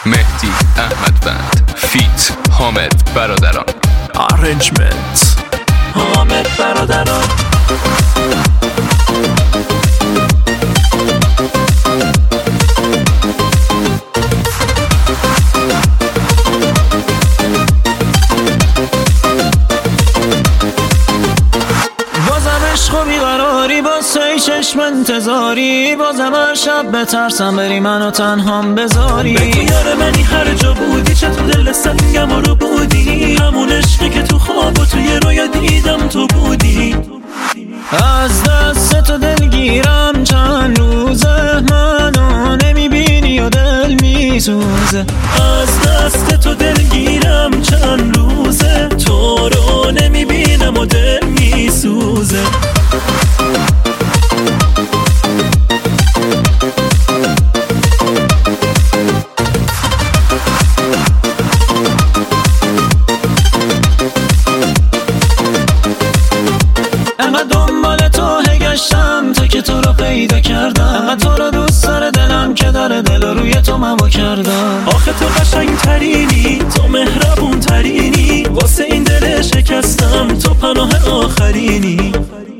مهدی احمدوند فیت حامد برادران. ارنجمنت حامد برادران. عشق و بیقراری با سه چشم انتظاری، بازم هر شب بترسم بری منو تنهام بذاری. بگو یار منی هر جا بودی، چطور دل سنگم رو بودی، همون عشقی که تو خواب و توی رویا دیدم تو بودی. از دست تو دلگیرم چند روزه، منو نمیبینی و دل میسوزه. از دست تو دلگیرم چند روزه، تو رو نمیبینم و دل میسوزه. انقدر دنبال تو گشتم تا که تو رو پیدا کردم، انقدر تو رو دوست داره دلم که داره دل روی تو من وا کردم. آخه تو قشنگ ترینی، تو مهربون ترینی، واسه این دل شکستم تو پناه آخرینی.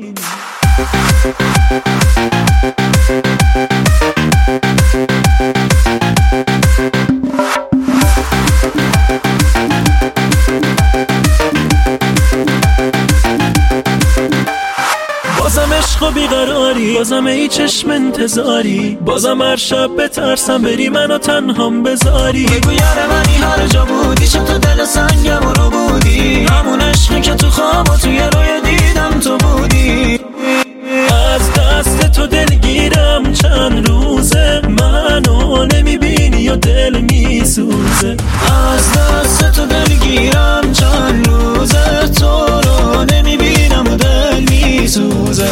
بازم عشق و بیقراری، بازم ای چشم انتظاری، بازم هر شب بترسم بری منو تنهام بذاری. بگو یار منی هر جا بودی، چطور دل سنگم رو بودی، همون عشقی که تو خواب و توی روی دیدم تو بودی. از دست تو دلگیرم چند روزه، منو نمیبینی و دل میسوزه. از دست تو دلگیرم چند روزه، تو رو نمیبینم و دل میسوزه.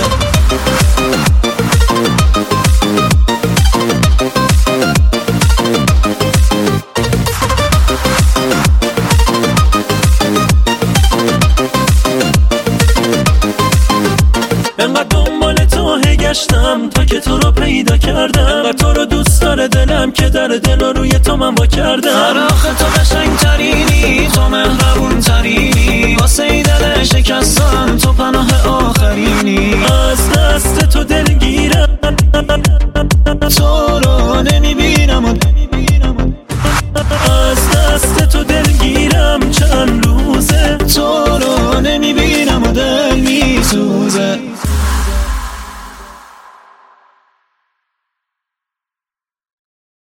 انقدر دنبال تو گشتم تا که تو رو پیدا کردم، انقدر تو رو دوست داره دلم که در دل روی تو من وا کردم. آخه تو قشنگ ترینی، تو مهربون ترینی، واسه این دل شکستم تو پناه آخرینی. از دست تو دلگیرم تو